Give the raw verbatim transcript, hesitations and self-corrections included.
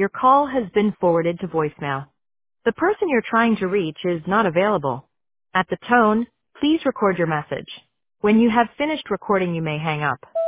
Your call has been forwarded to voicemail. The person you're trying to reach is not available. At the tone, please record your message. When you have finished recording, you may hang up.